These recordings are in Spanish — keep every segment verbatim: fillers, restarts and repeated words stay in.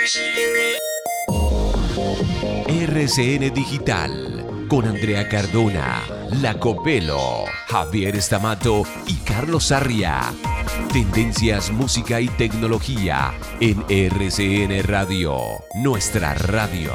R C N Digital, con Andrea Cardona, Lacopelo, Javier Stamato y Carlos Sarria. Tendencias, música y tecnología en R C N Radio, nuestra radio.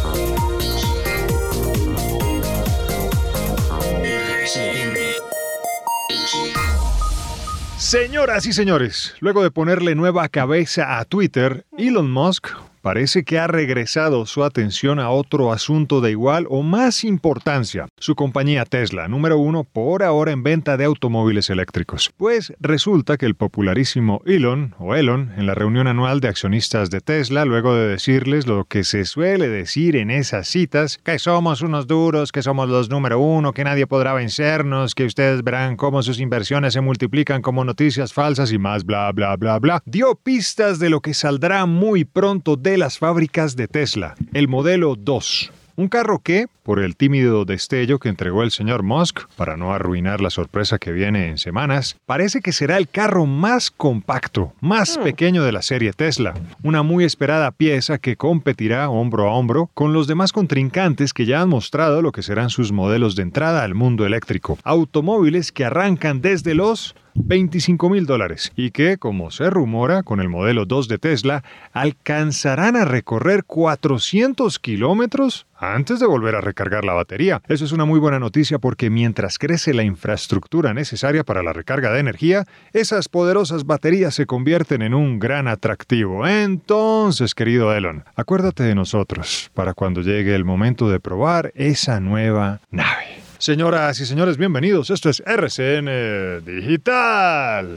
Señoras y señores, luego de ponerle nueva cabeza a Twitter, Elon Musk parece que ha regresado su atención a otro asunto de igual o más importancia. Su compañía Tesla, número uno por ahora en venta de automóviles eléctricos. Pues resulta que el popularísimo Elon, o Elon, en la reunión anual de accionistas de Tesla, luego de decirles lo que se suele decir en esas citas, que somos unos duros, que somos los número uno, que nadie podrá vencernos, que ustedes verán cómo sus inversiones se multiplican como noticias falsas y más bla bla bla bla, dio pistas de lo que saldrá muy pronto de las fábricas de Tesla, el modelo dos. Un carro que, por el tímido destello que entregó el señor Musk, para no arruinar la sorpresa que viene en semanas, parece que será el carro más compacto, más pequeño de la serie Tesla. Una muy esperada pieza que competirá hombro a hombro con los demás contrincantes que ya han mostrado lo que serán sus modelos de entrada al mundo eléctrico. Automóviles que arrancan desde los veinticinco mil dólares y que, como se rumora con el modelo dos de Tesla, alcanzarán a recorrer cuatrocientos kilómetros antes de volver a recargar la batería. Eso es una muy buena noticia porque mientras crece la infraestructura necesaria para la recarga de energía, esas poderosas baterías se convierten en un gran atractivo. Entonces, querido Elon, acuérdate de nosotros para cuando llegue el momento de probar esa nueva nave. Señoras y señores, bienvenidos. Esto es R C N Digital.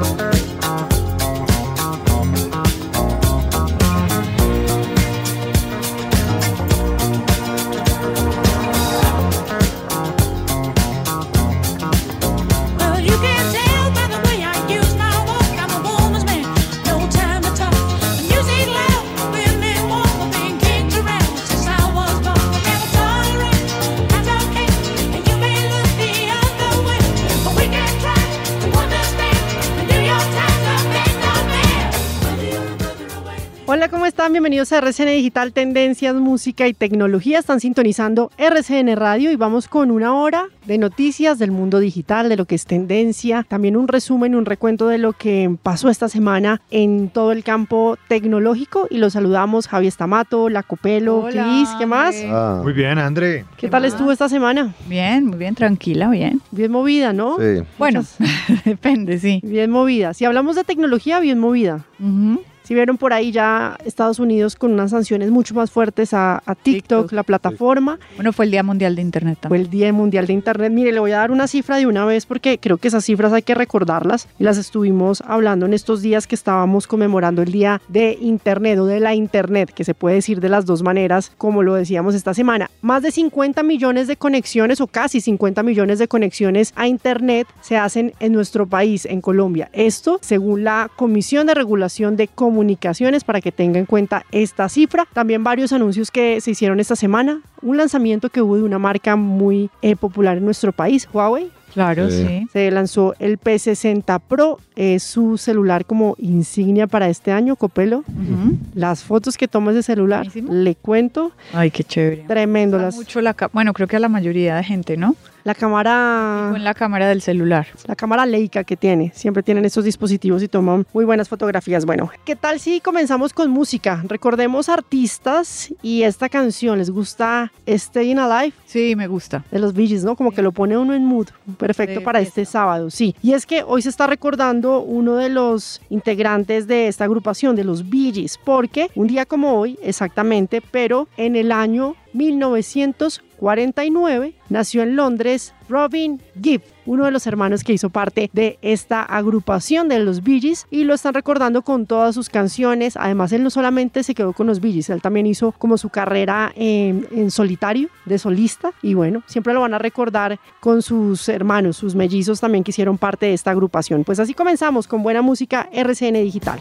Hola, ¿cómo están? Bienvenidos a R C N Digital, Tendencias, Música y Tecnología. Están sintonizando R C N Radio y vamos con una hora de noticias del mundo digital, de lo que es tendencia, también un resumen, un recuento de lo que pasó esta semana en todo el campo tecnológico y los saludamos Javier Stamato, Lacopelo, Hola, Cris, ¿qué más? Ah. Muy bien, André. ¿Qué, ¿Qué tal más? Estuvo esta semana? Bien, muy bien, tranquila, bien. Bien movida, ¿no? Sí. Bueno, depende, sí. Bien movida. Si hablamos de tecnología, bien movida. Uh-huh. Si vieron por ahí ya Estados Unidos con unas sanciones mucho más fuertes a, a TikTok, TikTok, la plataforma. Bueno, fue el Día Mundial de Internet también. Fue el Día Mundial de Internet. Mire, le voy a dar una cifra de una vez porque creo que esas cifras hay que recordarlas y las estuvimos hablando en estos días que estábamos conmemorando el Día de Internet o de la Internet, que se puede decir de las dos maneras, como lo decíamos esta semana. Más de cincuenta millones de conexiones o casi cincuenta millones de conexiones a Internet se hacen en nuestro país, en Colombia. Esto según la Comisión de Regulación de Comunicaciones, para que tenga en cuenta esta cifra. También varios anuncios que se hicieron esta semana. Un lanzamiento que hubo de una marca muy eh, popular en nuestro país, Huawei. Claro, sí. sí. Se lanzó el P sesenta Pro, es su celular como insignia para este año, Copelo. Uh-huh. Las fotos que toma ese celular, buenísimo. Le cuento. Ay, qué chévere. Tremendo. Las... Mucho la ca- bueno, creo que a la mayoría de gente, ¿no? La cámara... Con la cámara del celular. La cámara Leica que tiene. Siempre tienen estos dispositivos y toman muy buenas fotografías. Bueno, ¿qué tal si comenzamos con música? Recordemos artistas y esta canción. ¿Les gusta Staying Alive? Sí, me gusta. De los Bee Gees, ¿no? Como que lo pone uno en mood. Perfecto sí, para este sábado, sí. Y es que hoy se está recordando uno de los integrantes de esta agrupación, de los Bee Gees, porque un día como hoy, exactamente, pero en el año mil novecientos cuarenta y nueve nació en Londres Robin Gibb, uno de los hermanos que hizo parte de esta agrupación de los Bee Gees y lo están recordando con todas sus canciones. Además, él no solamente se quedó con los Bee Gees, él también hizo como su carrera en, en solitario, de solista, y bueno, siempre lo van a recordar con sus hermanos, sus mellizos también que hicieron parte de esta agrupación. Pues así comenzamos con buena música R C N Digital.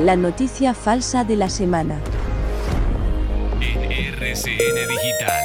La noticia falsa de la semana. En R C N Digital.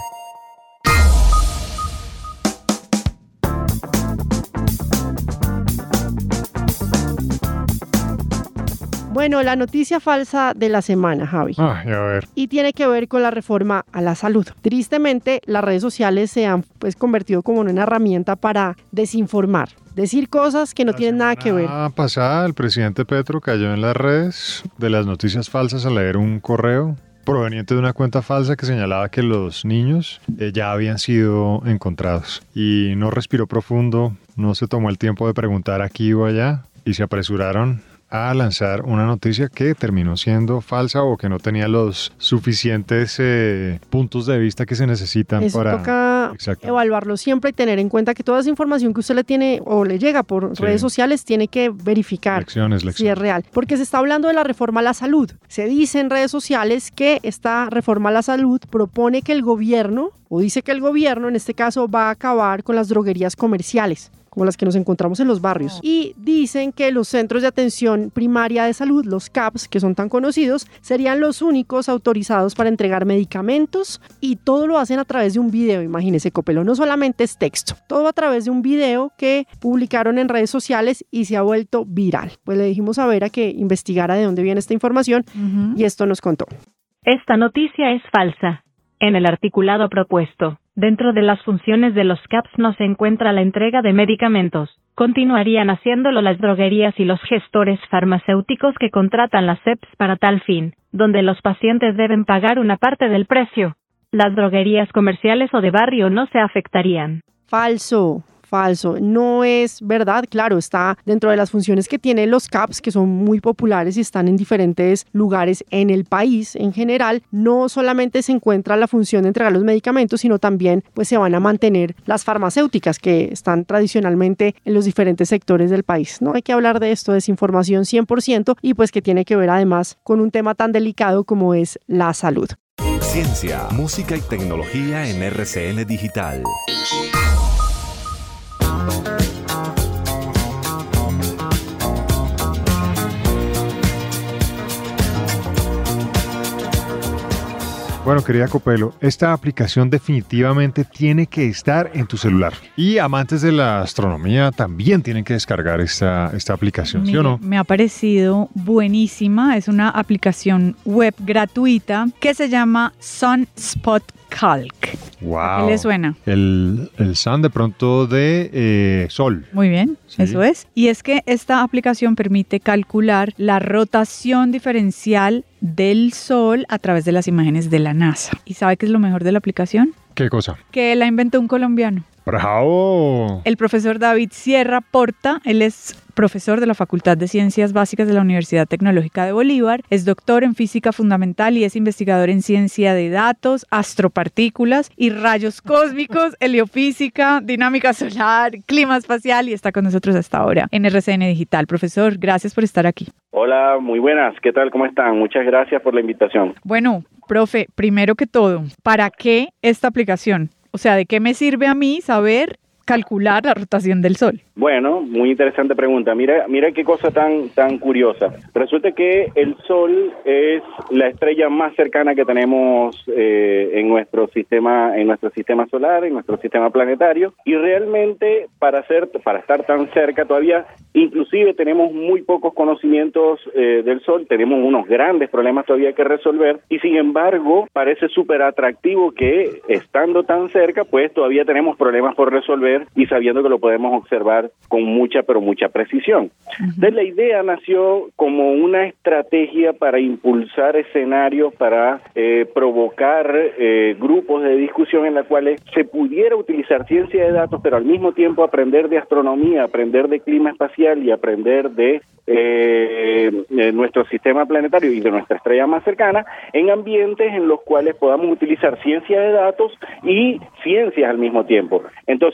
Bueno, la noticia falsa de la semana, Javi. Ay, a ver. Y tiene que ver con la reforma a la salud. Tristemente, las redes sociales se han pues convertido como en una herramienta para desinformar, decir cosas que no La tienen nada que ver. semana pasada, el presidente Petro cayó en las redes de las noticias falsas al leer un correo proveniente de una cuenta falsa que señalaba que los niños eh, ya habían sido encontrados. Y no respiró profundo, no se tomó el tiempo de preguntar aquí o allá y se apresuraron a lanzar una noticia que terminó siendo falsa o que no tenía los suficientes eh, puntos de vista que se necesitan Eso para... toca Exacto. evaluarlo siempre y tener en cuenta que toda esa información que usted le tiene o le llega por Sí. redes sociales tiene que verificar Lecciones, si lecciones. es real. Porque se está hablando de la reforma a la salud. Se dice en redes sociales que esta reforma a la salud propone que el gobierno, o dice que el gobierno en este caso va a acabar con las droguerías comerciales, como las que nos encontramos en los barrios. Y dicen que los centros de atención primaria de salud, los C A Ps, que son tan conocidos, serían los únicos autorizados para entregar medicamentos y todo lo hacen a través de un video, imagínese, Copelo, no solamente es texto, todo a través de un video que publicaron en redes sociales y se ha vuelto viral. Pues le dijimos a Vera que investigara de dónde viene esta información Ujú. y esto nos contó. Esta noticia es falsa. En el articulado propuesto, dentro de las funciones de los C A Ps no se encuentra la entrega de medicamentos. Continuarían haciéndolo las droguerías y los gestores farmacéuticos que contratan las C E Ps para tal fin, donde los pacientes deben pagar una parte del precio. Las droguerías comerciales o de barrio no se afectarían. Falso. Falso, no es verdad, claro, está dentro de las funciones que tienen los C A Ps, que son muy populares y están en diferentes lugares en el país en general. No solamente se encuentra la función de entregar los medicamentos, sino también pues se van a mantener las farmacéuticas que están tradicionalmente en los diferentes sectores del país. No hay que hablar de esto, desinformación cien por ciento y pues que tiene que ver además con un tema tan delicado como es la salud. Ciencia, música y tecnología en R C N Digital. Bueno, querida Copelo, esta aplicación definitivamente tiene que estar en tu celular. Y amantes de la astronomía también tienen que descargar esta, esta aplicación, ¿sí Mire, o no? me ha parecido buenísima. Es una aplicación web gratuita que se llama Sunspot Calc. Wow. ¿Qué le suena? El, el sun de pronto de eh, sol. Muy bien, Sí. eso es. Y es que esta aplicación permite calcular la rotación diferencial del Sol a través de las imágenes de la NASA. ¿Y sabe qué es lo mejor de la aplicación? ¿Qué cosa? Que la inventó un colombiano. ¡Bravo! El profesor David Sierra Porta. Él es profesor de la Facultad de Ciencias Básicas de la Universidad Tecnológica de Bolívar, es doctor en física fundamental y es investigador en ciencia de datos, astropartículas y rayos cósmicos, heliofísica, dinámica solar, clima espacial y está con nosotros hasta ahora en R C N Digital. Profesor, gracias por estar aquí. Hola, muy buenas. ¿Qué tal? ¿Cómo están? Muchas gracias por la invitación. Bueno, profe, primero que todo, ¿para qué esta aplicación? O sea, ¿de qué me sirve a mí saber calcular la rotación del Sol? Bueno, muy interesante pregunta. Mira, mira qué cosa tan tan curiosa. Resulta que el Sol es la estrella más cercana que tenemos eh, en nuestro sistema, en nuestro sistema solar, en nuestro sistema planetario, y realmente para ser, para estar tan cerca todavía, inclusive tenemos muy pocos conocimientos eh, del Sol, tenemos unos grandes problemas todavía que resolver, y sin embargo parece súper atractivo que estando tan cerca, pues todavía tenemos problemas por resolver y sabiendo que lo podemos observar con mucha, pero mucha precisión. Uh-huh. Entonces la idea nació como una estrategia para impulsar escenarios, para eh, provocar eh, grupos de discusión en la cuales se pudiera utilizar ciencia de datos, pero al mismo tiempo aprender de astronomía, aprender de clima espacial y aprender de eh, eh, nuestro sistema planetario y de nuestra estrella más cercana en ambientes en los cuales podamos utilizar ciencia de datos y ciencias al mismo tiempo. Entonces,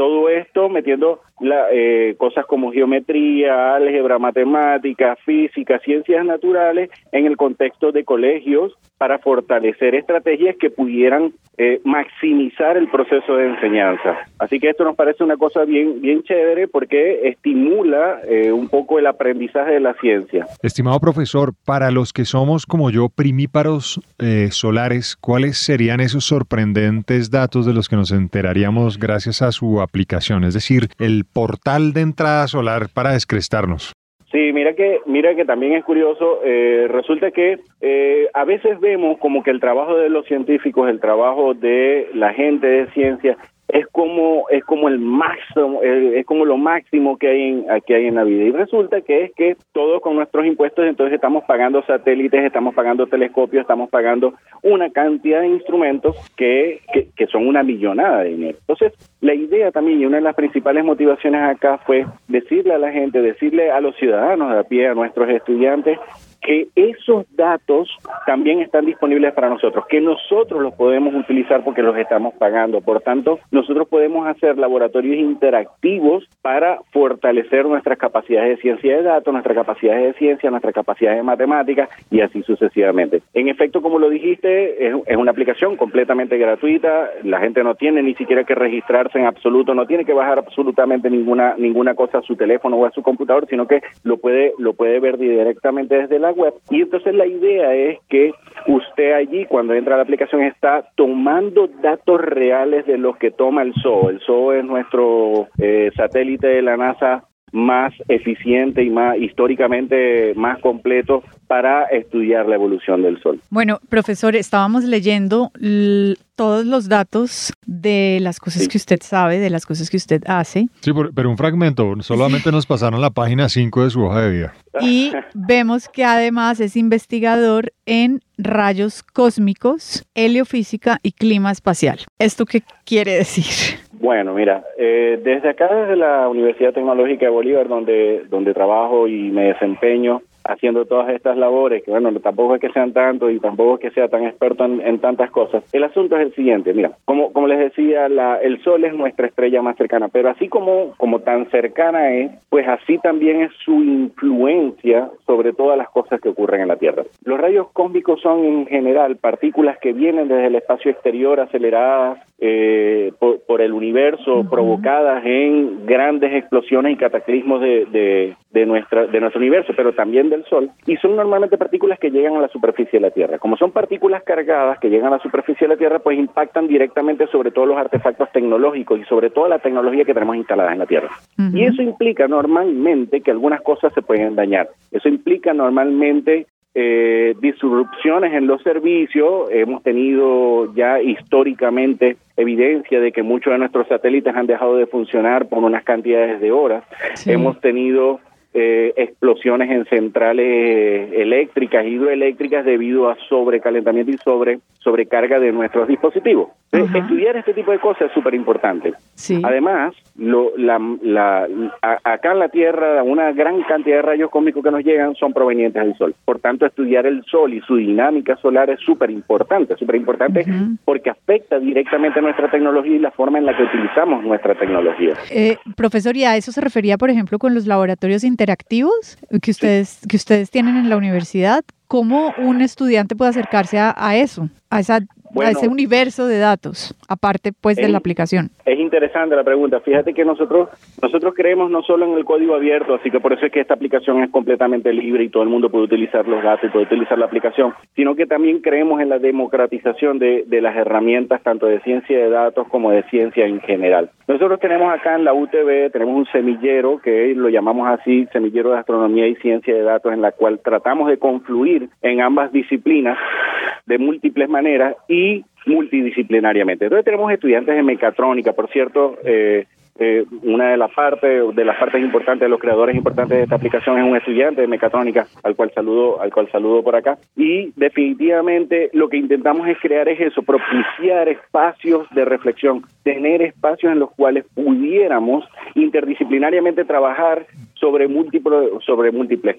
todo esto metiendo la, eh, cosas como geometría, álgebra, matemática, física, ciencias naturales en el contexto de colegios para fortalecer estrategias que pudieran eh, maximizar el proceso de enseñanza. Así que esto nos parece una cosa bien, bien chévere porque estimula eh, un poco el aprendizaje de la ciencia. Estimado profesor, para los que somos como yo primíparos eh, solares, ¿cuáles serían esos sorprendentes datos de los que nos enteraríamos gracias a su aplicación? Es decir, el portal de entrada solar para descrestarnos. Sí, mira que mira que también es curioso, eh, resulta que eh, a veces vemos como que el trabajo de los científicos, el trabajo de la gente de ciencia es como es como el máximo, es como lo máximo que hay en que hay en la vida, y resulta que es que todos con nuestros impuestos entonces estamos pagando satélites, estamos pagando telescopios, estamos pagando una cantidad de instrumentos que, que, que son una millonada de dinero. Entonces, la idea también, y una de las principales motivaciones acá fue decirle a la gente, decirle a los ciudadanos de a pie, a nuestros estudiantes, que esos datos también están disponibles para nosotros, que nosotros los podemos utilizar porque los estamos pagando. Por tanto, nosotros podemos hacer laboratorios interactivos para fortalecer nuestras capacidades de ciencia de datos, nuestras capacidades de ciencia, nuestras capacidades de matemáticas y así sucesivamente. En efecto, como lo dijiste, es, es una aplicación completamente gratuita, la gente no tiene ni siquiera que registrarse en absoluto, no tiene que bajar absolutamente ninguna ninguna cosa a su teléfono o a su computador, sino que lo puede lo puede ver directamente desde la web. Y entonces la idea es que usted allí, cuando entra a la aplicación, está tomando datos reales de los que toma el S O E. El S O E es nuestro eh, satélite de la NASA más eficiente y más históricamente más completo para estudiar la evolución del Sol. Bueno, profesor, estábamos leyendo l- todos los datos de las cosas sí. que usted sabe, de las cosas que usted hace. Sí, pero un fragmento, solamente nos pasaron la página cinco de su hoja de vida. Y vemos que además es investigador en rayos cósmicos, heliofísica y clima espacial. ¿Esto qué quiere decir? Bueno, mira, eh, desde acá, desde la Universidad Tecnológica de Bolívar, donde, donde trabajo y me desempeño haciendo todas estas labores, que bueno, tampoco es que sean tantos y tampoco es que sea tan experto en, en tantas cosas. El asunto es el siguiente, mira, como como les decía, la, el Sol es nuestra estrella más cercana, pero así como, como tan cercana es, pues así también es su influencia sobre todas las cosas que ocurren en la Tierra. Los rayos cósmicos son en general partículas que vienen desde el espacio exterior aceleradas eh, por, por el universo, uh-huh. provocadas en grandes explosiones y cataclismos de, de, de, nuestra, de nuestro universo, pero también del Sol, y son normalmente partículas que llegan a la superficie de la Tierra. Como son partículas cargadas que llegan a la superficie de la Tierra, pues impactan directamente sobre todos los artefactos tecnológicos y sobre toda la tecnología que tenemos instalada en la Tierra. Uh-huh. Y eso implica normalmente que algunas cosas se pueden dañar. Eso implica normalmente eh, disrupciones en los servicios. Hemos tenido ya históricamente evidencia de que muchos de nuestros satélites han dejado de funcionar por unas cantidades de horas. Sí. Hemos tenido Eh, explosiones en centrales eléctricas, hidroeléctricas, debido a sobrecalentamiento y sobre sobrecarga de nuestros dispositivos. Uh-huh. Estudiar este tipo de cosas es súper importante. Sí. Además, lo, la, la, a, acá en la Tierra, una gran cantidad de rayos cósmicos que nos llegan son provenientes del Sol. Por tanto, estudiar el Sol y su dinámica solar es súper importante, súper importante uh-huh. porque afecta directamente a nuestra tecnología y la forma en la que utilizamos nuestra tecnología. Eh, profesor, ¿y a eso se refería, por ejemplo, con los laboratorios interactivos que ustedes, que ustedes tienen en la universidad? ¿Cómo un estudiante puede acercarse a, a eso, a, esa, bueno, a ese universo de datos, aparte pues de es, la aplicación? Es interesante la pregunta. Fíjate que nosotros nosotros creemos no solo en el código abierto, así que por eso es que esta aplicación es completamente libre y todo el mundo puede utilizar los datos y puede utilizar la aplicación, sino que también creemos en la democratización de, de las herramientas, tanto de ciencia de datos como de ciencia en general. Nosotros tenemos acá en la U T B, tenemos un semillero, que lo llamamos así, semillero de astronomía y ciencia de datos, en la cual tratamos de confluir en ambas disciplinas de múltiples maneras y multidisciplinariamente. Entonces tenemos estudiantes de mecatrónica, por cierto, eh, eh, una de las partes de las partes importantes, de los creadores importantes de esta aplicación es un estudiante de mecatrónica, al cual saludo, al cual saludo por acá. Y definitivamente lo que intentamos es crear es eso, propiciar espacios de reflexión, tener espacios en los cuales pudiéramos interdisciplinariamente trabajar sobre múltiples sobre múltiples cosas.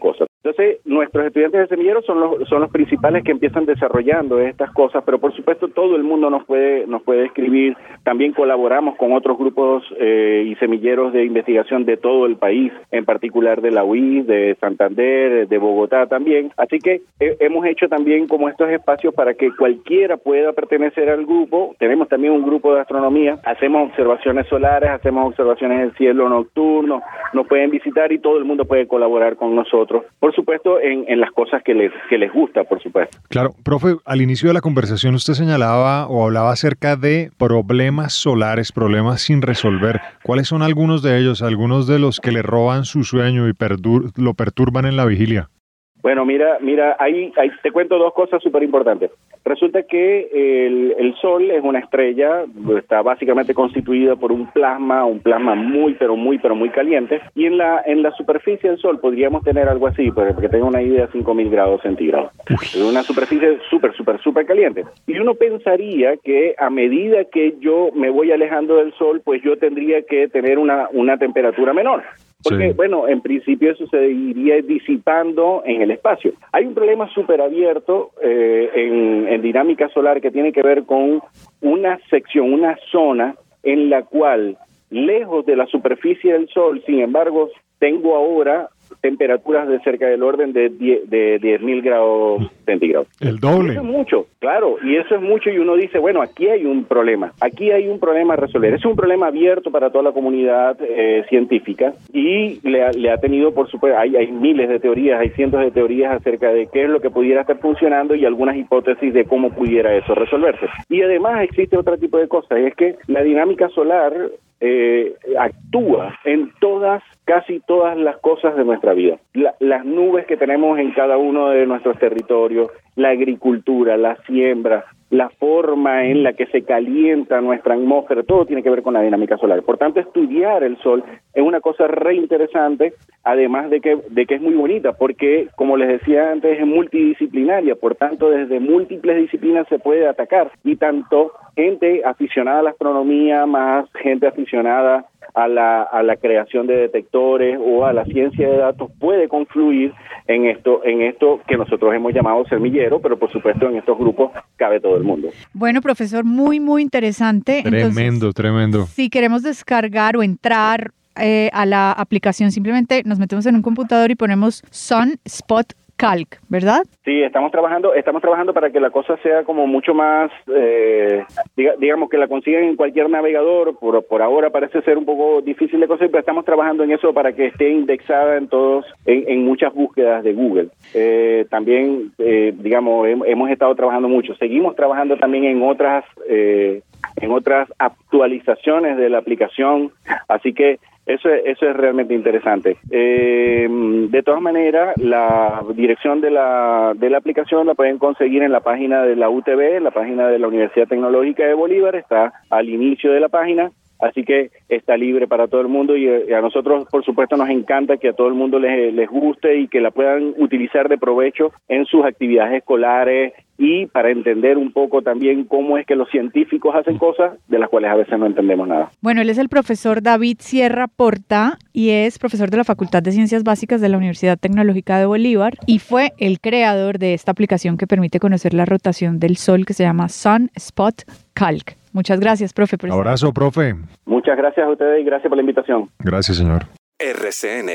Entonces, nuestros estudiantes de semilleros son los son los principales que empiezan desarrollando estas cosas, pero por supuesto todo el mundo nos puede nos puede escribir. También colaboramos con otros grupos eh, y semilleros de investigación de todo el país, en particular de la U I S, de Santander, de Bogotá también. Así que eh, hemos hecho también como estos espacios para que cualquiera pueda pertenecer al grupo. Tenemos también un grupo de astronomía, hacemos observaciones solares, hacemos observaciones del cielo nocturno, nos pueden visitar y todo el mundo puede colaborar con nosotros. Por supuesto, en, en las cosas que les que les gusta, por supuesto. Claro, profe, al inicio de la conversación usted señalaba o hablaba acerca de problemas solares, problemas sin resolver. ¿Cuáles son algunos de ellos, algunos de los que le roban su sueño y perdur- lo perturban en la vigilia? Bueno, mira, mira, ahí, ahí te cuento dos cosas súper importantes. Resulta que el, el Sol es una estrella, está básicamente constituida por un plasma, un plasma muy, pero muy, pero muy caliente, y en la en la superficie del Sol podríamos tener algo así, para que tenga una idea, cinco mil grados centígrados. Es una superficie súper, súper, súper caliente. Y uno pensaría que a medida que yo me voy alejando del Sol, pues yo tendría que tener una, una temperatura menor. Porque, sí. bueno, en principio eso se iría disipando en el espacio. Hay un problema súper abierto eh, en, en dinámica solar que tiene que ver con una sección, una zona en la cual, lejos de la superficie del Sol, sin embargo, tengo ahora temperaturas de cerca del orden de diez mil grados centígrados. El doble. Y eso es mucho, claro, y eso es mucho y uno dice, bueno, aquí hay un problema, aquí hay un problema a resolver. Es un problema abierto para toda la comunidad eh, científica y le ha, le ha tenido, por supuesto, hay, hay miles de teorías, hay cientos de teorías acerca de qué es lo que pudiera estar funcionando y algunas hipótesis de cómo pudiera eso resolverse. Y además existe otro tipo de cosas, y es que la dinámica solar eh, actúa en todas, casi todas las cosas de nuestra vida. La, las nubes que tenemos en cada uno de nuestros territorios, la agricultura, la siembra, la forma en la que se calienta nuestra atmósfera, todo tiene que ver con la dinámica solar. Por tanto, estudiar el Sol es una cosa re interesante, además de que de que es muy bonita, porque, como les decía antes, es multidisciplinaria, por tanto, desde múltiples disciplinas se puede atacar, y tanto gente aficionada a la astronomía, más gente aficionada a la a la creación de detectores o a la ciencia de datos puede confluir en esto en esto que nosotros hemos llamado semillero, pero por supuesto en estos grupos cabe todo el mundo. Bueno, profesor, muy muy interesante. Tremendo, Entonces, tremendo. Si queremos descargar o entrar eh, a la aplicación, simplemente nos metemos en un computador y ponemos Sunspot Calc, ¿verdad? Sí, estamos trabajando, estamos trabajando para que la cosa sea como mucho más, eh, diga, digamos que la consigan en cualquier navegador. Por, por ahora parece ser un poco difícil de conseguir, pero estamos trabajando en eso para que esté indexada en todos, en, en muchas búsquedas de Google. Eh, también, eh, digamos, hem, hemos estado trabajando mucho. Seguimos trabajando también en otras, eh, en otras actualizaciones de la aplicación, así que Eso es, eso es realmente interesante. Eh, de todas maneras, la dirección de la de la aplicación la pueden conseguir en la página de la U T B, la página de la Universidad Tecnológica de Bolívar, está al inicio de la página, así que está libre para todo el mundo y a nosotros, por supuesto, nos encanta que a todo el mundo les, les guste y que la puedan utilizar de provecho en sus actividades escolares y para entender un poco también cómo es que los científicos hacen cosas de las cuales a veces no entendemos nada. Bueno, él es el profesor David Sierra Porta y es profesor de la Facultad de Ciencias Básicas de la Universidad Tecnológica de Bolívar y fue el creador de esta aplicación que permite conocer la rotación del Sol que se llama Sunspot Calc. Muchas gracias, profe. Por Abrazo, estar. profe. Muchas gracias a ustedes y gracias por la invitación. Gracias, señor. R C N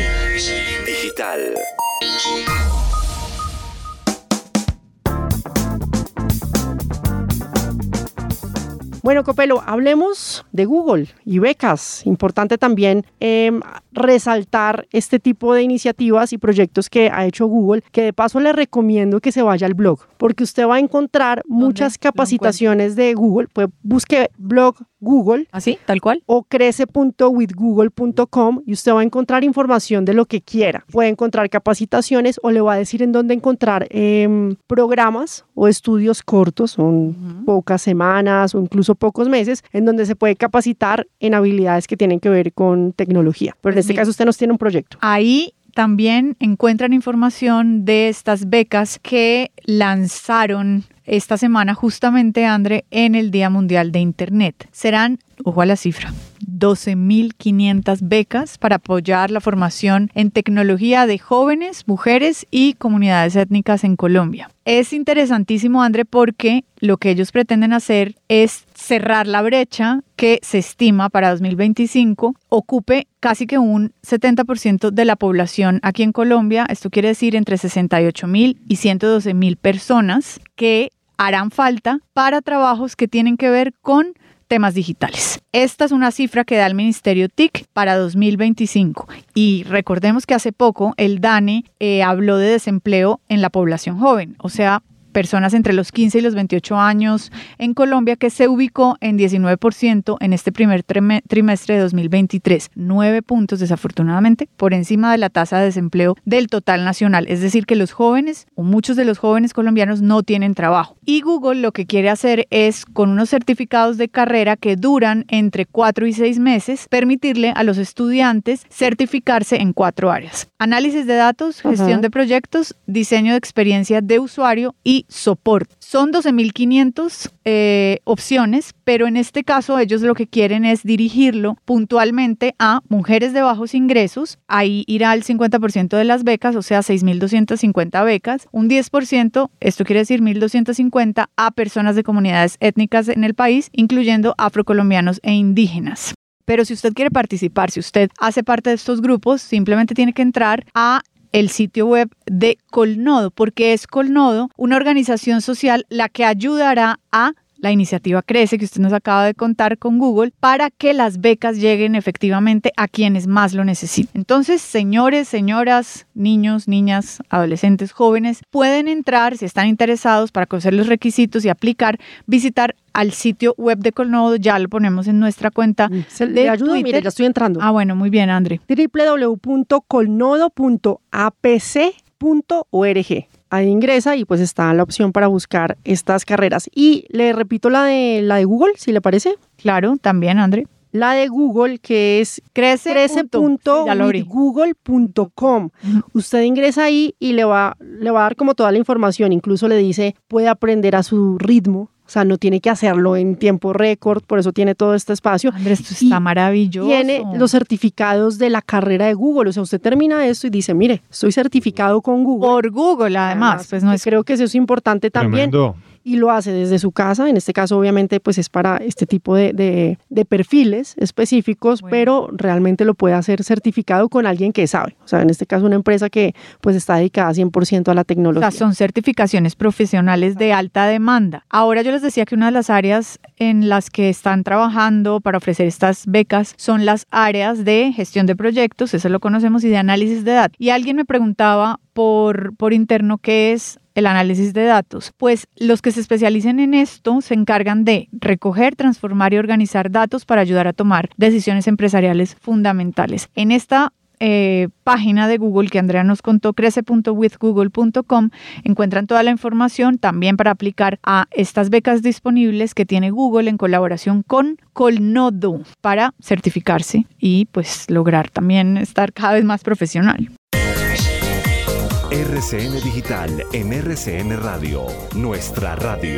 Digital. Bueno, Copelo, hablemos de Google y becas. Importante también eh, resaltar este tipo de iniciativas y proyectos que ha hecho Google, que de paso le recomiendo que se vaya al blog, porque usted va a encontrar muchas capacitaciones de Google. Pues busque blog Google. ¿Así? ¿Tal cual? O crece punto with google punto com y usted va a encontrar información de lo que quiera. Puede encontrar capacitaciones o le va a decir en dónde encontrar eh, programas o estudios cortos, son uh-huh. pocas semanas o incluso pocos meses, en donde se puede capacitar en habilidades que tienen que ver con tecnología. Pero en este sí. caso usted nos tiene un proyecto. Ahí también encuentran información de estas becas que lanzaron esta semana justamente, André, en el Día Mundial de Internet. Serán, ojo a la cifra, doce mil quinientas becas para apoyar la formación en tecnología de jóvenes, mujeres y comunidades étnicas en Colombia. Es interesantísimo, André, porque lo que ellos pretenden hacer es cerrar la brecha que se estima para dos mil veinticinco ocupe casi que un setenta por ciento de la población aquí en Colombia. Esto quiere decir entre sesenta y ocho mil y ciento doce mil personas que harán falta para trabajos que tienen que ver con temas digitales. Esta es una cifra que da el Ministerio T I C para dos mil veinticinco y recordemos que hace poco el DANE eh, habló de desempleo en la población joven, o sea, personas entre los quince y los veintiocho años en Colombia, que se ubicó en diecinueve por ciento en este primer trimestre de dos mil veintitrés, nueve puntos desafortunadamente por encima de la tasa de desempleo del total nacional, es decir que los jóvenes o muchos de los jóvenes colombianos no tienen trabajo. Y Google lo que quiere hacer es, con unos certificados de carrera que duran entre cuatro y seis meses, permitirle a los estudiantes certificarse en cuatro áreas: análisis de datos, gestión uh-huh. de proyectos, diseño de experiencia de usuario y soporte. Son doce mil quinientas eh, opciones, pero en este caso ellos lo que quieren es dirigirlo puntualmente a mujeres de bajos ingresos. Ahí irá el cincuenta por ciento de las becas, o sea, seis mil doscientas cincuenta becas. Un diez por ciento, esto quiere decir mil doscientas cincuenta, a personas de comunidades étnicas en el país, incluyendo afrocolombianos e indígenas. Pero si usted quiere participar, si usted hace parte de estos grupos, simplemente tiene que entrar a el sitio web de Colnodo, porque es Colnodo una organización social la que ayudará a la iniciativa Crece, que usted nos acaba de contar con Google, para que las becas lleguen efectivamente a quienes más lo necesiten. Entonces, señores, señoras, niños, niñas, adolescentes, jóvenes, pueden entrar, si están interesados, para conocer los requisitos y aplicar, visitar al sitio web de Colnodo. Ya lo ponemos en nuestra cuenta ¿Se de le ayudo? Twitter. Mire, ya estoy entrando. Ah, bueno, muy bien, André. doble u doble u doble u punto colnodo punto a p c punto org. Ahí ingresa y pues está la opción para buscar estas carreras. Y le repito la de la de Google, si le parece. Claro, también, André. La de Google, que es crece, crece punto google punto com. Uh-huh. Usted ingresa ahí y le va, le va a dar como toda la información. Incluso le dice, puede aprender a su ritmo. O sea, no tiene que hacerlo en tiempo récord, por eso tiene todo este espacio. Andrés, esto está y maravilloso. Tiene los certificados de la carrera de Google. O sea, usted termina esto y dice, mire, estoy certificado con Google. Por Google, además. además pues no es... Creo que eso es importante también. Tremendo. Y lo hace desde su casa. En este caso, obviamente, pues es para este tipo de, de, de perfiles específicos, bueno. pero realmente lo puede hacer certificado con alguien que sabe. O sea, en este caso, una empresa que pues está dedicada cien por ciento a la tecnología. O sea, son certificaciones profesionales de alta demanda. Ahora yo les decía que una de las áreas en las que están trabajando para ofrecer estas becas son las áreas de gestión de proyectos, eso lo conocemos, y de análisis de datos. Y alguien me preguntaba por, por interno qué es el análisis de datos. Pues los que se especialicen en esto se encargan de recoger, transformar y organizar datos para ayudar a tomar decisiones empresariales fundamentales. En esta eh, página de Google que Andrea nos contó, crece punto with google punto com, encuentran toda la información también para aplicar a estas becas disponibles que tiene Google en colaboración con Colnodo para certificarse y pues lograr también estar cada vez más profesional. R C N Digital en R C N Radio, nuestra radio.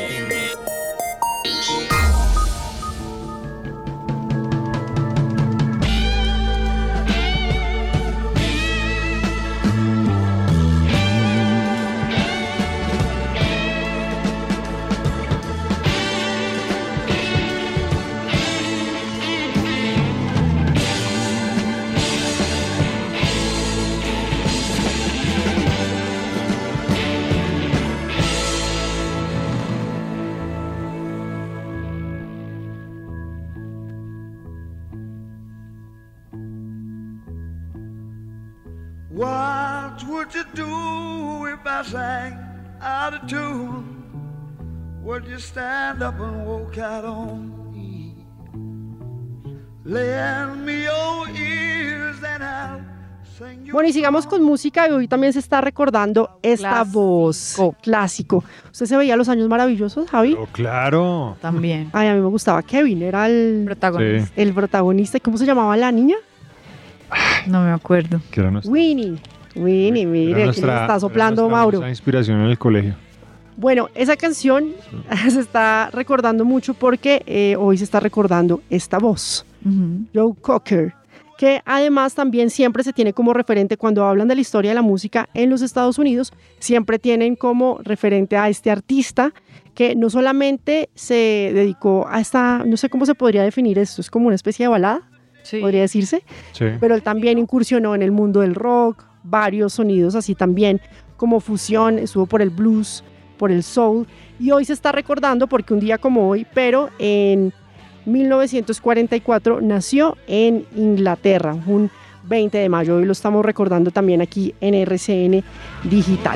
What would you do if I sang out of tune? Would you stand up and walk out on me? Lend me your ears and I'll sing you. Bueno, y sigamos con música y hoy también se está recordando esta Clásico. voz, clásico. ¿Usted se veía Los Años Maravillosos, Javi? Oh, claro. También. Ay, a mí me gustaba Kevin, era el Protagonista. Sí. el protagonista. ¿Cómo se llamaba la niña? No me acuerdo. Que era nuestra, Winnie. Winnie, era mire, que nuestra- le está soplando era nuestra Mauro. musa de inspiración en el colegio. Bueno, esa canción se está recordando mucho porque eh, hoy se está recordando esta voz. uh-huh. Joe Cocker, que además también siempre se tiene como referente cuando hablan de la historia de la música en los Estados Unidos, siempre tienen como referente a este artista que no solamente se dedicó a esta, no sé cómo se podría definir esto, es como una especie de balada, sí. podría decirse, sí. pero él también incursionó en el mundo del rock, varios sonidos así también, como fusión, estuvo por el blues, por el soul, y hoy se está recordando porque un día como hoy, pero en mil novecientos cuarenta y cuatro nació en Inglaterra, un veinte de mayo, hoy lo estamos recordando también aquí en R C N Digital.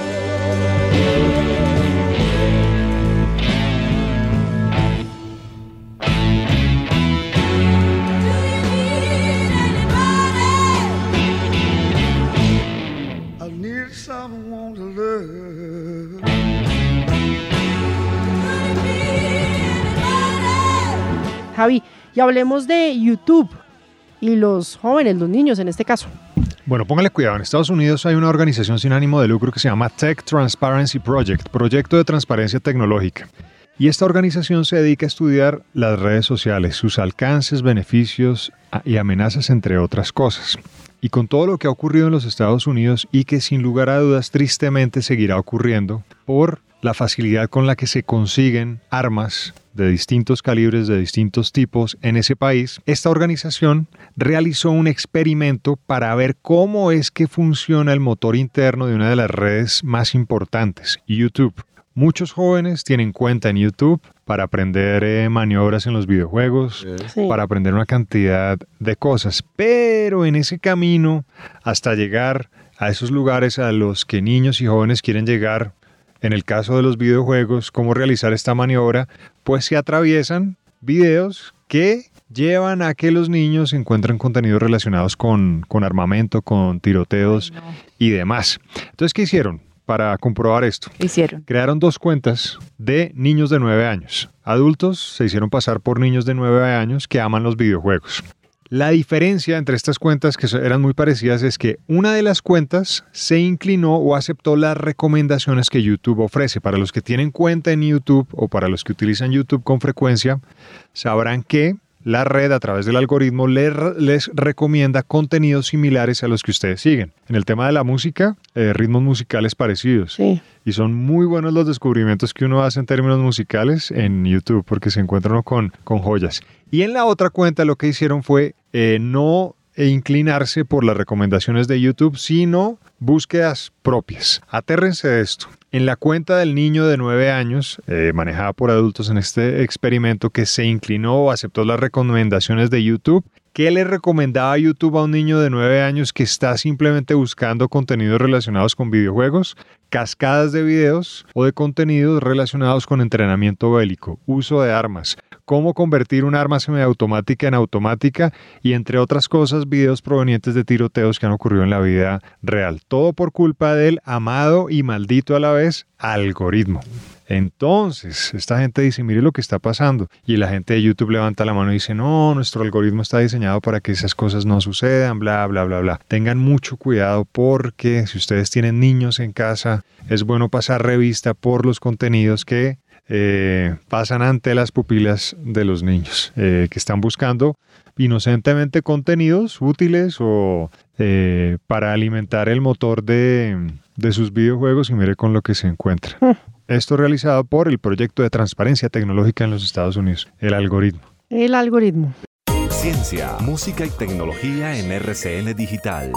Javi, y hablemos de YouTube y los jóvenes, los niños en este caso. Bueno, póngale cuidado. En Estados Unidos hay una organización sin ánimo de lucro que se llama Tech Transparency Project, Proyecto de Transparencia Tecnológica. Y esta organización se dedica a estudiar las redes sociales, sus alcances, beneficios y amenazas, entre otras cosas. Y con todo lo que ha ocurrido en los Estados Unidos y que sin lugar a dudas tristemente seguirá ocurriendo por la facilidad con la que se consiguen armas de distintos calibres, de distintos tipos en ese país, esta organización realizó un experimento para ver cómo es que funciona el motor interno de una de las redes más importantes, YouTube. Muchos jóvenes tienen cuenta en YouTube para aprender eh, maniobras en los videojuegos, sí. para aprender una cantidad de cosas, pero en ese camino hasta llegar a esos lugares a los que niños y jóvenes quieren llegar, en el caso de los videojuegos, cómo realizar esta maniobra, pues se atraviesan videos que llevan a que los niños encuentren contenidos relacionados con, con armamento, con tiroteos Ay, no. y demás. Entonces, ¿qué hicieron para comprobar esto? Hicieron. Crearon dos cuentas de niños de nueve años. Adultos se hicieron pasar por niños de nueve años que aman los videojuegos. La diferencia entre estas cuentas, que eran muy parecidas, es que una de las cuentas se inclinó o aceptó las recomendaciones que YouTube ofrece. Para los que tienen cuenta en YouTube o para los que utilizan YouTube con frecuencia, sabrán que la red a través del algoritmo les, les recomienda contenidos similares a los que ustedes siguen. En el tema de la música, eh, ritmos musicales parecidos. Sí. Y son muy buenos los descubrimientos que uno hace en términos musicales en YouTube, porque se encuentra uno con, con joyas. Y en la otra cuenta lo que hicieron fue eh, no inclinarse por las recomendaciones de YouTube, sino búsquedas propias. Atérrense de esto. En la cuenta del niño de nueve años, eh, manejada por adultos en este experimento, que se inclinó o aceptó las recomendaciones de YouTube, ¿qué le recomendaba YouTube a un niño de nueve años que está simplemente buscando contenidos relacionados con videojuegos? Cascadas de videos o de contenidos relacionados con entrenamiento bélico, uso de armas, cómo convertir un arma semiautomática en automática y, entre otras cosas, videos provenientes de tiroteos que han ocurrido en la vida real. Todo por culpa del amado y maldito a la vez algoritmo. Entonces, esta gente dice, mire lo que está pasando. Y la gente de YouTube levanta la mano y dice, no, nuestro algoritmo está diseñado para que esas cosas no sucedan, bla, bla, bla, bla. Tengan mucho cuidado porque si ustedes tienen niños en casa, es bueno pasar revista por los contenidos que eh, pasan ante las pupilas de los niños, eh, que están buscando inocentemente contenidos útiles o eh, para alimentar el motor de, de sus videojuegos, y mire con lo que se encuentra. Esto realizado por el Proyecto de Transparencia Tecnológica en los Estados Unidos, el algoritmo. El algoritmo. Ciencia, música y tecnología en R C N Digital.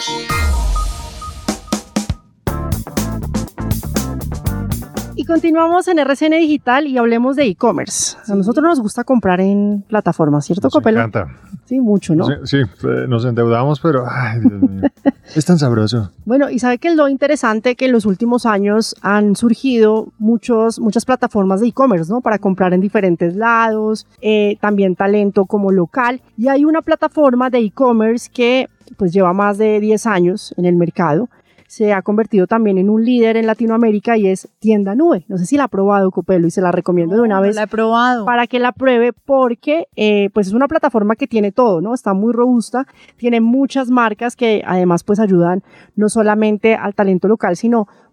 Y continuamos en R C N Digital y hablemos de e-commerce. A nosotros nos gusta comprar en plataformas, ¿cierto, Nos Copelo? encanta. Sí, mucho, ¿no? Sí, sí, eh, nos endeudamos, pero ay, Dios mío, es tan sabroso. Bueno, y sabe que es lo interesante que en los últimos años han surgido muchos, muchas plataformas de e-commerce, ¿no? Para comprar en diferentes lados, eh, también talento como local. Y hay una plataforma de e-commerce que pues lleva más de diez años en el mercado. Se ha convertido también en un líder en Latinoamérica y es Tienda Nube. No sé si la ha probado, Copelo, y se la recomiendo no, de una vez. La he probado. Para que la pruebe porque eh, pues es una plataforma que tiene todo, ¿no? Está muy robusta, tiene muchas marcas que además pues ayudan no solamente al talento local, sino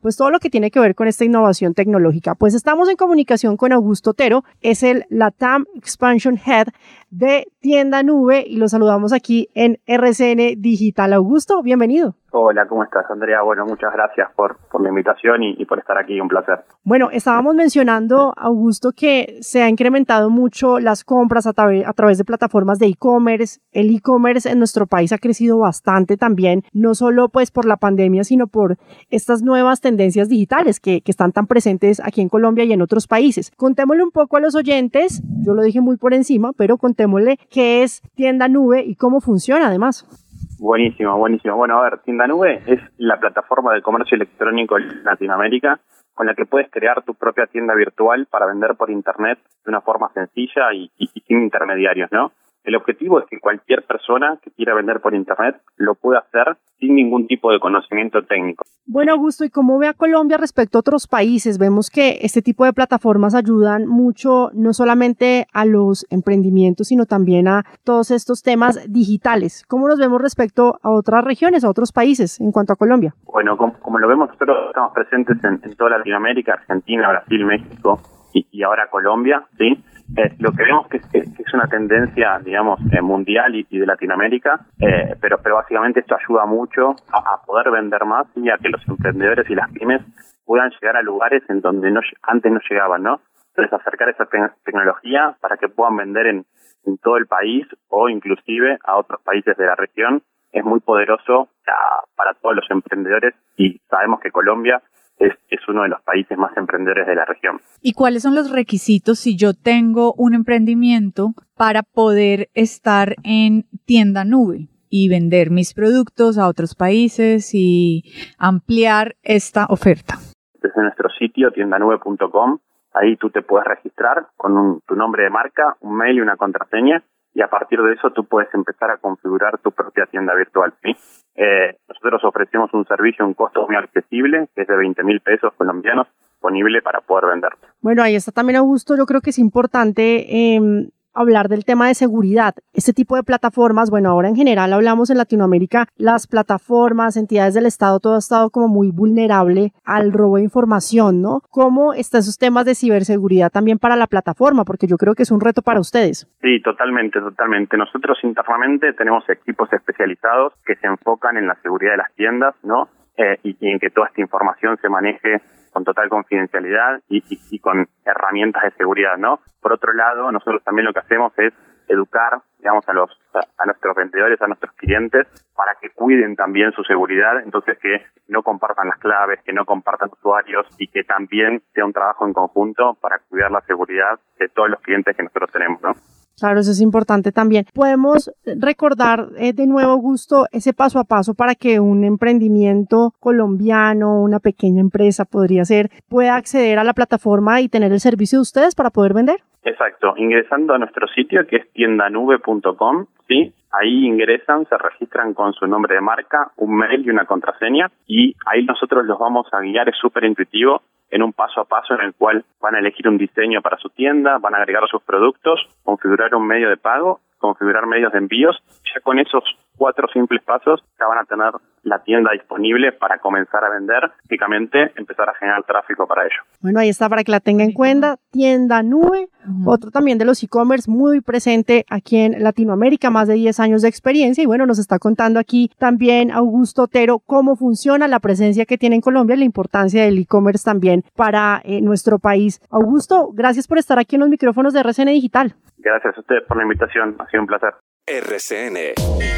pues todo lo que tiene que ver con esta innovación tecnológica. Pues estamos en comunicación con Augusto Otero, es el LATAM Expansion Head de Tienda Nube y lo saludamos aquí en R C N Digital. Augusto, bienvenido. Hola, ¿cómo estás, Andrea? Bueno, muchas gracias por, por la invitación y, y por estar aquí, un placer. Bueno, estábamos mencionando, Augusto, que se ha incrementado mucho las compras a, tra- a través de plataformas de e-commerce. El e-commerce en nuestro país ha crecido bastante también, no solo pues por la pandemia, sino por estas nuevas tendencias digitales que, que están tan presentes aquí en Colombia y en otros países. Contémosle un poco a los oyentes, yo lo dije muy por encima, pero contémosle qué es Tienda Nube y cómo funciona además. Buenísimo, buenísimo. Bueno, a ver, Tienda Nube es la plataforma de comercio electrónico en Latinoamérica con la que puedes crear tu propia tienda virtual para vender por internet de una forma sencilla y, y, y sin intermediarios, ¿no? El objetivo es que cualquier persona que quiera vender por internet lo pueda hacer sin ningún tipo de conocimiento técnico. Bueno, Augusto, ¿y cómo ve a Colombia respecto a otros países? Vemos que este tipo de plataformas ayudan mucho no solamente a los emprendimientos, sino también a todos estos temas digitales. ¿Cómo nos vemos respecto a otras regiones, a otros países en cuanto a Colombia? Bueno, como, como lo vemos, nosotros estamos presentes en, en toda Latinoamérica, Argentina, Brasil, México y, y ahora Colombia, ¿sí? Eh, lo que vemos que es, que es una tendencia, digamos, eh, mundial y, y de Latinoamérica, eh, pero, pero básicamente esto ayuda mucho a, a poder vender más y a que los emprendedores y las pymes puedan llegar a lugares en donde no, antes no llegaban, ¿no? Entonces, acercar esa te- tecnología para que puedan vender en, en todo el país o inclusive a otros países de la región es muy poderoso a, para todos los emprendedores y sabemos que Colombia Es, es uno de los países más emprendedores de la región. ¿Y cuáles son los requisitos si yo tengo un emprendimiento para poder estar en Tienda Nube y vender mis productos a otros países y ampliar esta oferta? Desde nuestro sitio tienda nube punto com, ahí tú te puedes registrar con un, tu nombre de marca, un mail y una contraseña, y a partir de eso tú puedes empezar a configurar tu propia tienda virtual, ¿sí? Eh, nosotros ofrecemos un servicio a un costo muy accesible, que es de veinte mil pesos colombianos, disponible para poder vender. Bueno, ahí está también, Augusto. Yo creo que es importante eh, hablar del tema de seguridad. Este tipo de plataformas, bueno, ahora en general hablamos en Latinoamérica, las plataformas, entidades del Estado, todo ha estado como muy vulnerable al robo de información, ¿no? ¿Cómo están esos temas de ciberseguridad también para la plataforma? Porque yo creo que es un reto para ustedes. Sí, totalmente, totalmente. Nosotros internamente tenemos equipos especializados que se enfocan en la seguridad de las tiendas, ¿no? Eh, y, y en que toda esta información se maneje con total confidencialidad y, y, y con herramientas de seguridad, ¿no? Por otro lado, nosotros también lo que hacemos es educar, digamos, a los a, a nuestros vendedores, a nuestros clientes, para que cuiden también su seguridad, entonces que no compartan las claves, que no compartan usuarios y que también sea un trabajo en conjunto para cuidar la seguridad de todos los clientes que nosotros tenemos, ¿no? Claro, eso es importante también. Podemos recordar eh, de nuevo, Augusto, ese paso a paso para que un emprendimiento colombiano, una pequeña empresa podría ser, pueda acceder a la plataforma y tener el servicio de ustedes para poder vender. Exacto, ingresando a nuestro sitio que es tienda nube punto com, ¿sí? Ahí ingresan, se registran con su nombre de marca, un mail y una contraseña y ahí nosotros los vamos a guiar, es súper intuitivo, en un paso a paso en el cual van a elegir un diseño para su tienda, van a agregar sus productos, configurar un medio de pago, configurar medios de envíos. Ya con esos cuatro simples pasos ya van a tener la tienda disponible para comenzar a vender, básicamente empezar a generar tráfico para ello. Bueno, ahí está para que la tenga en cuenta, Tienda Nube, uh-huh. Otro también de los e-commerce muy presente aquí en Latinoamérica, más de diez años de experiencia y bueno, nos está contando aquí también Augusto Otero cómo funciona la presencia que tiene en Colombia y la importancia del e-commerce también para eh, nuestro país. Augusto, gracias por estar aquí en los micrófonos de R C N Digital. Gracias a ustedes por la invitación, ha sido un placer. R C N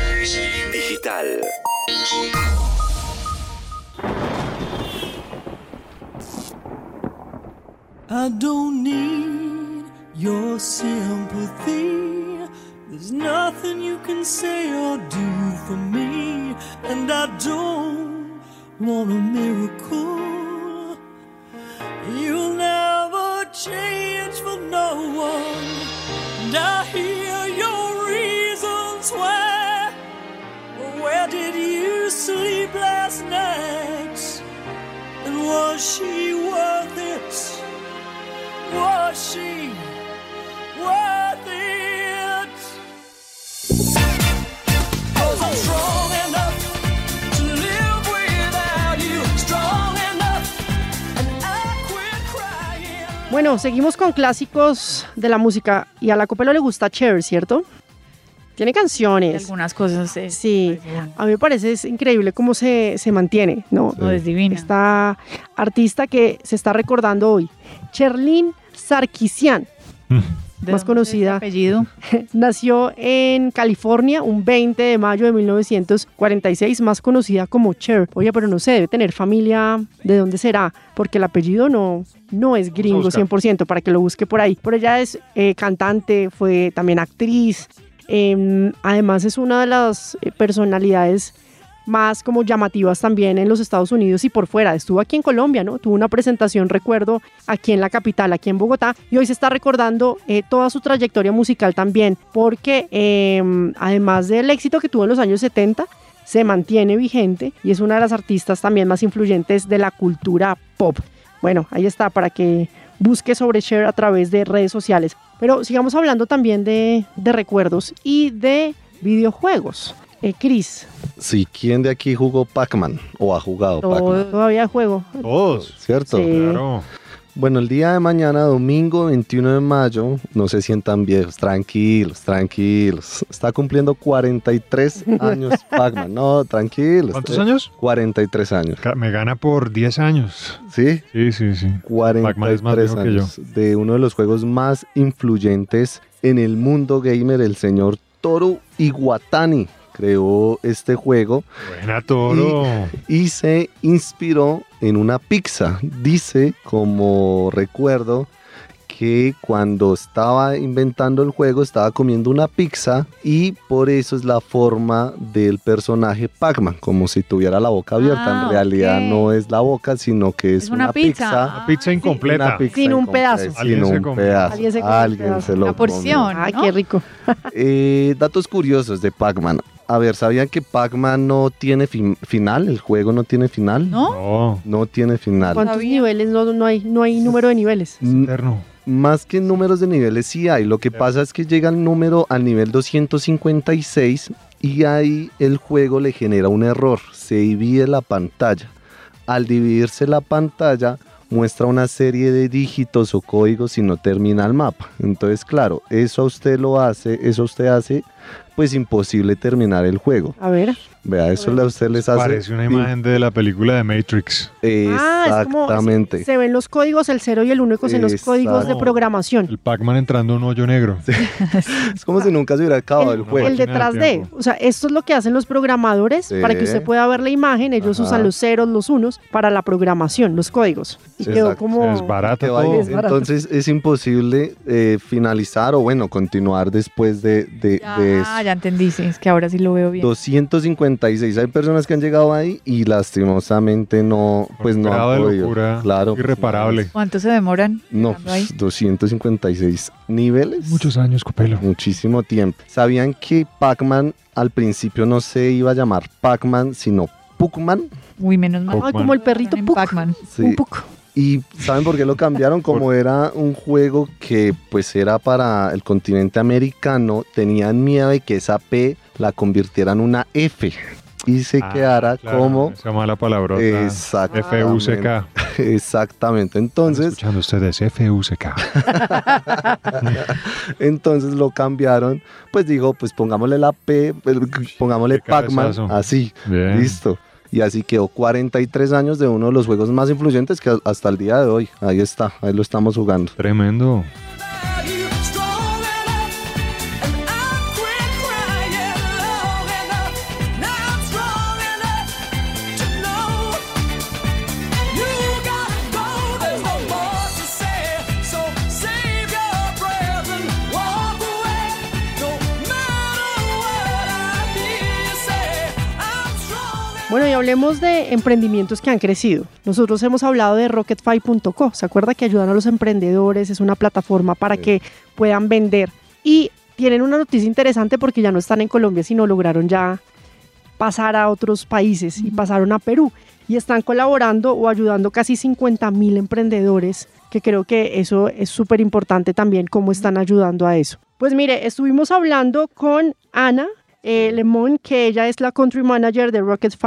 Digital. I don't need your sympathy. There's nothing you can say or do for me. And I don't want a miracle. You'll never change for no one. And I hear your reasons why. Where did you sleep last night? And was she worth it? Was she worth it? 'Cause I'm strong enough to live without you. Strong enough. Bueno, seguimos con clásicos de la música y a la Copelo le gusta Cher, ¿cierto? Tiene canciones. Algunas cosas. Es, sí, a mí me parece es increíble cómo se, se mantiene, ¿no? No, es divina. Esta artista que se está recordando hoy, Cherlyn Sarkisian. Más conocida, apellido? Nació en California un veinte de mayo de mil novecientos cuarenta y seis, más conocida como Cher. Oye, pero no sé, debe tener familia, ¿de dónde será? Porque el apellido no, no es gringo cien por ciento, para que lo busque por ahí. Pero ella es eh, cantante, fue también actriz, eh, además es una de las personalidades más como llamativas también en los Estados Unidos y por fuera. Estuvo aquí en Colombia, ¿no? Tuvo una presentación, recuerdo, aquí en la capital, aquí en Bogotá, y hoy se está recordando eh, toda su trayectoria musical también, porque eh, además del éxito que tuvo en los años setenta, se mantiene vigente y es una de las artistas también más influyentes de la cultura pop. Bueno, ahí está, para que busque sobre Cher a través de redes sociales. Pero sigamos hablando también de, de recuerdos y de videojuegos. Eh, Cris. Sí, ¿quién de aquí jugó Pac-Man o ha jugado Pac-Man? Todavía juego. Todos. ¿Cierto? Sí. Claro. Bueno, el día de mañana, domingo veintiuno de mayo, no se sientan viejos, tranquilos, tranquilos. Está cumpliendo cuarenta y tres años Pac-Man. No, tranquilos. ¿Cuántos años? cuarenta y tres años. Me gana por diez años. ¿Sí? Sí, sí, sí. cuarenta y tres Pac-Man es más viejo que yo. años. De uno de los juegos más influyentes en el mundo gamer, el señor Toru Iwatani creó este juego. Buena, Toro. Y, y se inspiró en una pizza. Dice, como recuerdo, que cuando estaba inventando el juego estaba comiendo una pizza y por eso es la forma del personaje Pac-Man, como si tuviera la boca abierta. Ah, en realidad okay. no es la boca, sino que es, es una, una pizza. pizza. Una pizza incompleta. Una pizza Sin un incompleta, pedazo. Sin un come. pedazo. Alguien se come un Alguien pedazo. se lo Una porción. Ay, ¿no? qué rico. Eh, datos curiosos de Pac-Man. A ver, ¿sabían que Pac-Man no tiene fin- final? ¿El juego no tiene final? ¿No? No, No tiene final. ¿Cuántos Sabía. niveles? No, no hay, no hay número de niveles. Mm, eterno. Más que números de niveles sí hay. Lo que pasa es que llega el número al nivel doscientos cincuenta y seis y ahí el juego le genera un error. Se divide la pantalla. Al dividirse la pantalla muestra una serie de dígitos o códigos y no termina el mapa. Entonces, claro, eso a usted lo hace, eso a usted hace, pues imposible terminar el juego. A ver. Vea, eso a usted les hace... Parece una imagen de la película de Matrix. Ah, es como Exactamente. se, se ven los códigos, el cero y el uno, en los Exacto. códigos de programación. El Pac-Man entrando en un hoyo negro. Es como si nunca se hubiera acabado el, El, juego. el detrás de, o sea, esto es lo que hacen los programadores Sí. para que usted pueda ver la imagen. Ellos Ajá. usan los ceros, los unos para la programación, los códigos. Y quedó Exacto. como Es barato Que va ahí. todo. Es barato. Entonces es imposible eh, finalizar o bueno, continuar después de, de, Ya, de eso. ya entendí, sí, es que ahora sí lo veo bien. doscientos cincuenta y seis. Hay personas que han llegado ahí y lastimosamente no, pues no grado han de podido. locura Claro, pues, irreparable. ¿Cuánto se demoran? No, llegando ahí? pues, doscientos cincuenta y seis niveles. Muchos años, Copelo. Muchísimo tiempo. ¿Sabían que Pac-Man al principio no se iba a llamar Pac-Man, sino Puckman? Uy, menos mal. Ay, como el perrito En Puck. Pac-Man. Sí. Un poco. ¿Y saben por qué lo cambiaron? Como era un juego que pues era para el continente americano, tenían miedo de que esa P la convirtieran en una F y se Ah, quedara claro, como... esa mala palabrota. Exactamente. F U C K. Exactamente. ¿Están Entonces, escuchando ustedes F U C K. entonces lo cambiaron. Pues digo, pues pongámosle la P, pues, pongámosle Qué Pac-Man, cabezazo. así. Bien. Listo. Y así quedó cuarenta y tres años de uno de los juegos más influyentes que hasta el día de hoy. Ahí está, ahí lo estamos jugando. Tremendo. Bueno, y hablemos de emprendimientos que han crecido. Nosotros hemos hablado de rocket five punto co. ¿Se acuerda que ayudan a los emprendedores? Es una plataforma para que puedan vender. Y tienen una noticia interesante porque ya no están en Colombia, sino lograron ya pasar a otros países y pasaron a Perú. Y están colaborando o ayudando casi cincuenta mil emprendedores, que creo que eso es súper importante también, cómo están ayudando a eso. Pues mire, estuvimos hablando con Ana eh, Lemón, que ella es la Country Manager de rocket five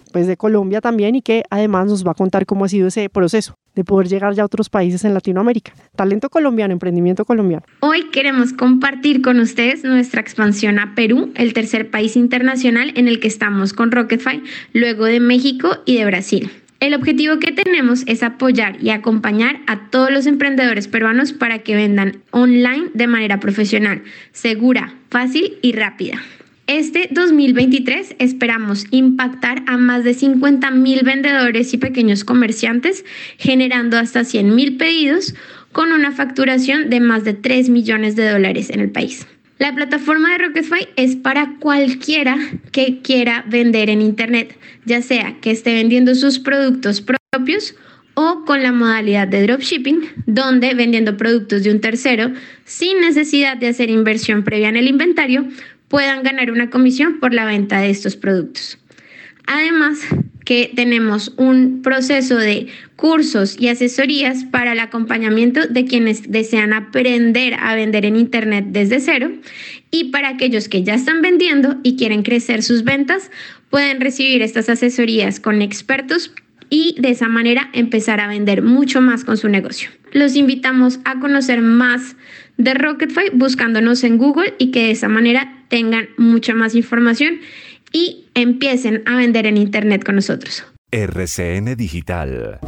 pues, de Colombia también, y que además nos va a contar cómo ha sido ese proceso de poder llegar ya a otros países en Latinoamérica. Talento colombiano, emprendimiento colombiano. Hoy queremos compartir con ustedes nuestra expansión a Perú, el tercer país internacional en el que estamos con Rocketfy, luego de México y de Brasil. El objetivo que tenemos es apoyar y acompañar a todos los emprendedores peruanos para que vendan online de manera profesional, segura, fácil y rápida. Este dos mil veintitrés esperamos impactar a más de cincuenta mil vendedores y pequeños comerciantes, generando hasta cien mil pedidos con una facturación de más de tres millones de dólares en el país. La plataforma de Rocketfy es para cualquiera que quiera vender en Internet, ya sea que esté vendiendo sus productos propios o con la modalidad de dropshipping, donde vendiendo productos de un tercero, sin necesidad de hacer inversión previa en el inventario, puedan ganar una comisión por la venta de estos productos. Además, que tenemos un proceso de cursos y asesorías para el acompañamiento de quienes desean aprender a vender en Internet desde cero, y para aquellos que ya están vendiendo y quieren crecer sus ventas, pueden recibir estas asesorías con expertos y de esa manera empezar a vender mucho más con su negocio. Los invitamos a conocer más de Rocketfy buscándonos en Google y que de esa manera tengan mucha más información y empiecen a vender en Internet con nosotros. R C N Digital.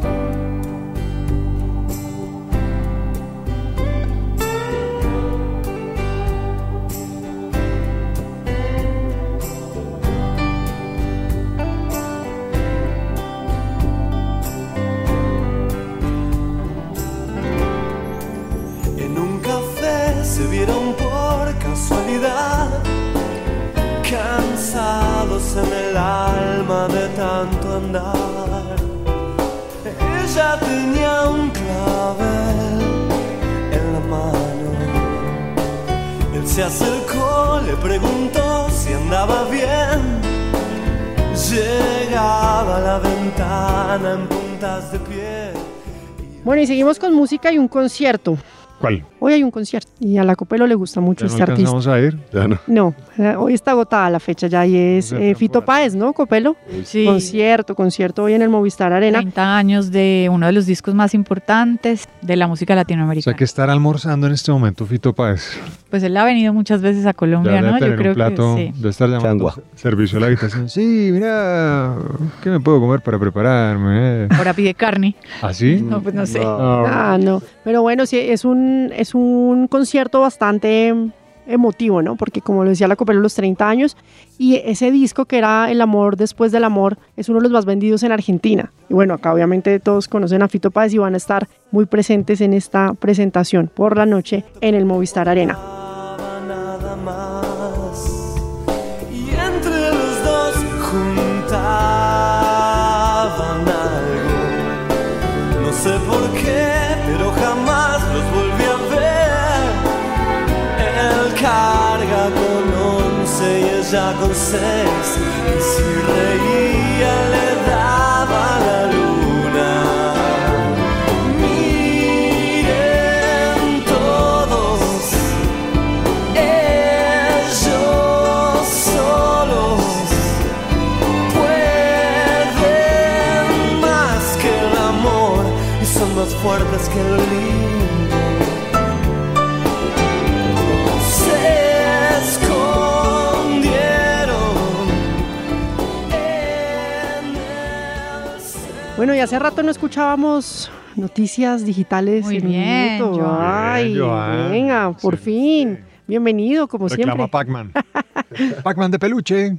En un café se vieron por casualidad, cansados en el alma de tanto andar. Ella tenía un clavel en la mano. Él se acercó, le preguntó si andaba bien. Llegaba a la ventana en puntas de pie. Bueno, y seguimos con música y un concierto. ¿Cuál? Hoy hay un concierto y a la Copelo le gusta mucho ¿Ya no este artista. alcanzamos a ir? Ya no. No, hoy está agotada la fecha ya y es eh, Fito Páez, ¿no, Copelo? Sí. Concierto, concierto hoy en el Movistar Arena. treinta años de uno de los discos más importantes de la música O latinoamericana. sea, que estará almorzando en este momento Fito Páez. Pues él ha venido muchas veces a Colombia, Ya debe ¿no? tener Yo creo un plato, que sí. de estar llamando Changua. servicio a la habitación. Sí, mira, ¿qué me puedo comer para prepararme? Ahora pide carne. ¿Ah, sí? No, pues no sé. No. Ah, no. Pero bueno, sí, es un, es un concierto bastante emotivo, ¿no? Porque como lo decía la Copelo, los treinta años, y ese disco que era El amor después del amor es uno de los más vendidos en Argentina. Y bueno, acá obviamente todos conocen a Fito Páez y van a estar muy presentes en esta presentación por la noche en el Movistar Arena. Nada más. Y entre los dos juntaban algo. No sé por qué, pero jamás los volví a ver. Él carga con once y ella con seis. Y si reía le daba la luna. Miren todos, ellos solos pueden más que el amor y son más fuertes que el lindo. Se escondieron en el cielo. Bueno, y hace rato no escuchábamos noticias digitales. Muy en un bien, minuto. Joan. Ay, Bien, Joan. venga, por Sí, fin. sí. Bienvenido, como Reclama siempre. Pac-Man. Pac-Man de peluche.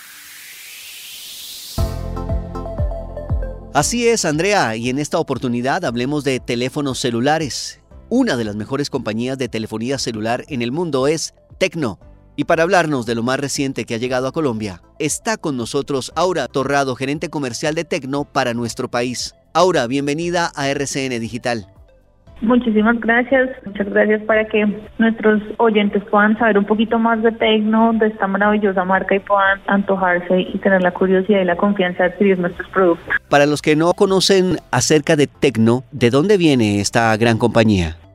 Así es, Andrea, y en esta oportunidad hablemos de teléfonos celulares. Una de las mejores compañías de telefonía celular en el mundo es Tecno. Y para hablarnos de lo más reciente que ha llegado a Colombia, está con nosotros Aura Torrado, gerente comercial de Tecno para nuestro país. Aura, bienvenida a R C N Digital. Muchísimas gracias, muchas gracias para que nuestros oyentes puedan saber un poquito más de Tecno, de esta maravillosa marca, y puedan antojarse y tener la curiosidad y la confianza de adquirir nuestros productos. Para los que no conocen acerca de Tecno, ¿de dónde viene esta gran compañía?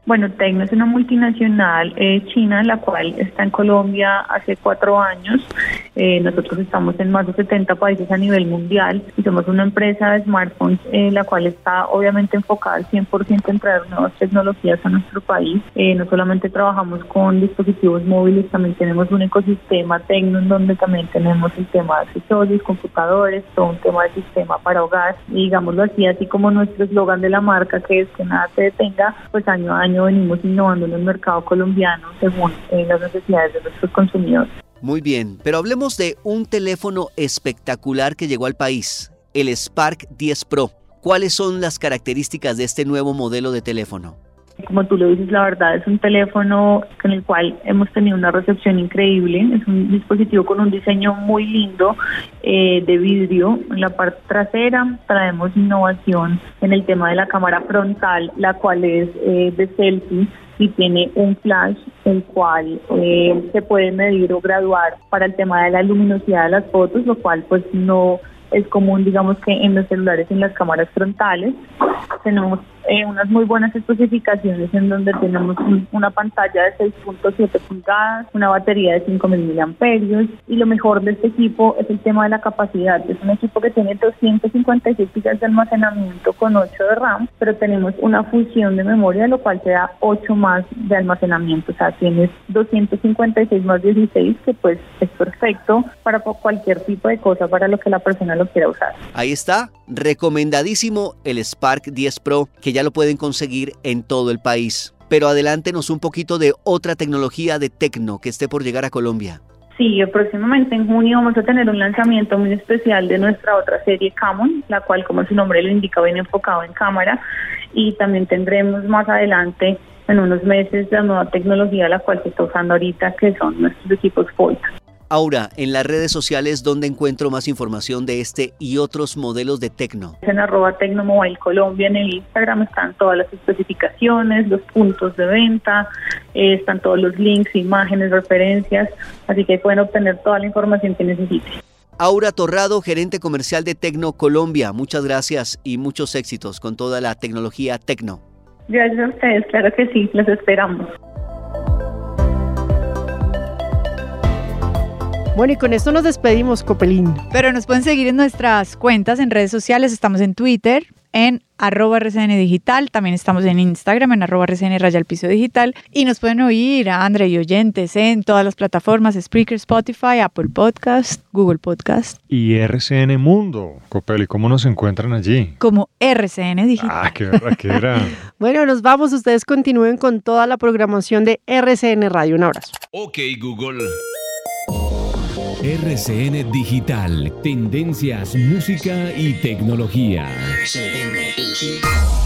Bueno, Tecno es una multinacional eh, china, la cual está en Colombia hace cuatro años. Eh, nosotros estamos en más de setenta países a nivel mundial y somos una empresa de smartphones, eh, la cual está obviamente enfocada al cien por ciento en traer nuevas tecnologías a nuestro país. Eh, no solamente trabajamos con dispositivos móviles, también tenemos un ecosistema Tecno en donde también tenemos el tema de accesorios, computadores, todo un tema de sistema para hogar. Y digámoslo así, así como nuestro eslogan de la marca, que es que nada te detenga, pues año a año venimos innovando en el mercado colombiano según eh, las necesidades de nuestros consumidores. Muy bien, pero hablemos de un teléfono espectacular que llegó al país, el Spark diez Pro. ¿Cuáles son las características de este nuevo modelo de teléfono? Como tú lo dices, la verdad es un teléfono con el cual hemos tenido una recepción increíble. Es un dispositivo con un diseño muy lindo eh, de vidrio. En la parte trasera traemos innovación en el tema de la cámara frontal, la cual es eh, de selfie y tiene un flash el cual eh, se puede medir o graduar para el tema de la luminosidad de las fotos, lo cual pues no es común, digamos, que en los celulares, en las cámaras frontales. Tenemos eh, unas muy buenas especificaciones en donde tenemos un, una pantalla de seis punto siete pulgadas, una batería de cinco mil miliamperios y lo mejor de este equipo es el tema de la capacidad. Es un equipo que tiene doscientos cincuenta y seis gigas de almacenamiento con ocho de RAM, pero tenemos una fusión de memoria, lo cual te da ocho más de almacenamiento. O sea, tienes doscientos cincuenta y seis más dieciséis, que pues es perfecto para cualquier tipo de cosa para lo que la persona lo quiera usar. Ahí está, recomendadísimo el Spark diez Pro, que ya lo pueden conseguir en todo el país. Pero adelántenos un poquito de otra tecnología de Tecno que esté por llegar a Colombia. Sí, próximamente en junio vamos a tener un lanzamiento muy especial de nuestra otra serie Camon, la cual, como su nombre lo indica, viene enfocado en cámara, y también tendremos más adelante, en unos meses, la nueva tecnología la cual se está usando ahorita, que son nuestros equipos Fold. Aura, en las redes sociales, ¿dónde encuentro más información de este y otros modelos de Tecno? En arroba Tecnomobile Colombia en el Instagram están todas las especificaciones, los puntos de venta, eh, están todos los links, imágenes, referencias, así que pueden obtener toda la información que necesiten. Aura Torrado, gerente comercial de Tecno Colombia, muchas gracias y muchos éxitos con toda la tecnología Tecno. Gracias a ustedes, claro que sí, los esperamos. Bueno, y con esto nos despedimos, Copelín. Pero nos pueden seguir en nuestras cuentas en redes sociales. Estamos en Twitter, en arroba R C N Digital. También estamos en Instagram, en arroba R C N Raya al Piso Digital. Y nos pueden oír a André y oyentes en todas las plataformas: Spreaker, Spotify, Apple Podcast, Google Podcast. Y R C N Mundo. Copeli, ¿cómo nos encuentran allí? Como R C N Digital. Ah, qué verdad que era. Bueno, nos vamos. Ustedes continúen con toda la programación de R C N Radio. Un abrazo. Ok, Google. R C N Digital, tendencias, música y tecnología. R C N Digital.